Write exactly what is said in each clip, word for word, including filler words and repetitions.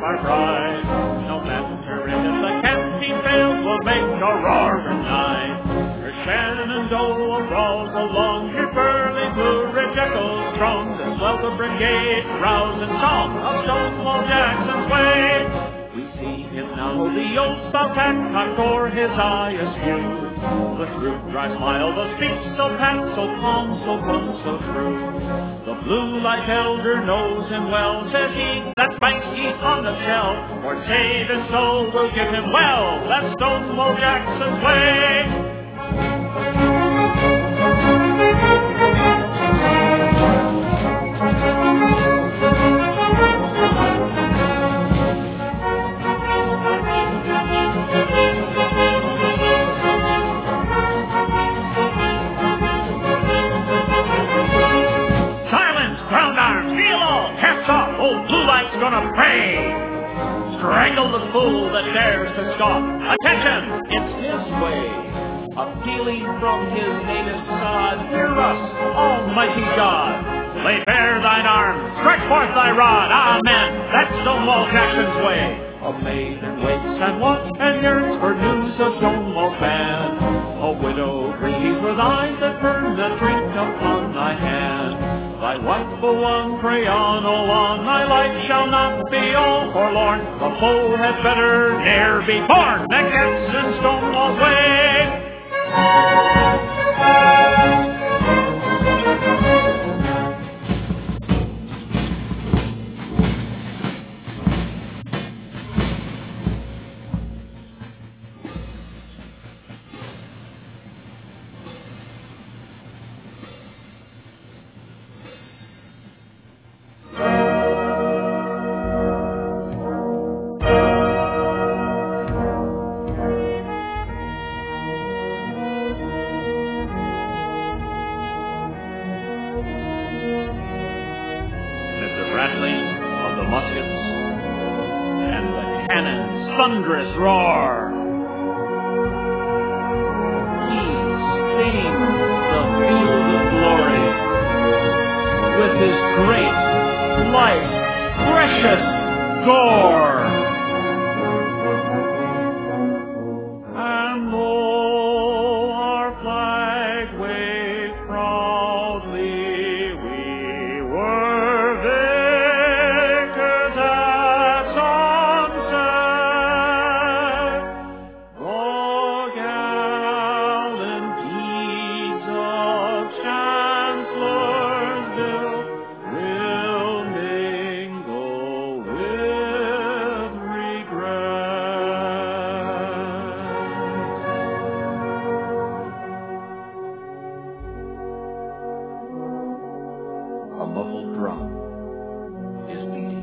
our pride. No matter if the canteen fails, we'll make a roaring night. For Shenandoah brawls along, your burly blue red jackals strong, to swell the brigade, rouse and song of Stonewall Jackson's way. We see him now, the old stout Hancock o'er his eye askew. The troop dry smile, the speech so pat, so calm, so firm, so true. The blue light elder knows him well, says he, that fights he's on the shell. For save his soul, we'll give him well, that's Stonewall Jackson's way. Old Blue Light's gonna pray. Strangle the fool that dares to scoff. Attention, it's his way. Appealing from his native sod, hear us, Almighty God. Lay bare thine arms, stretch forth thy rod. Amen. That's Stonewall Jackson's way. A maiden waits and watch and yearns for news of Stonewall's band. A widow grieves with eyes that burn that drink upon thy hand. Thy watchful one, pray on, O on, thy life shall not be all forlorn. The foe had better ne'er be born that gets in Stonewall's way. Thunderous roar. He stains the field of glory with his great, life, precious gore. And though our flag waved proudly, we were victors at sunset. The gallant deeds of Chancellorsville will mingle with regret. A muffled drum is beating.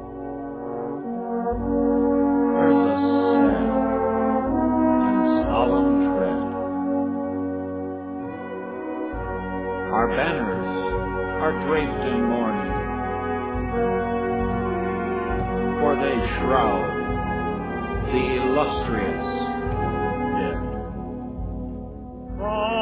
There's a sad and solemn tread. Our banners are draped in mourning, for they shroud the illustrious dead.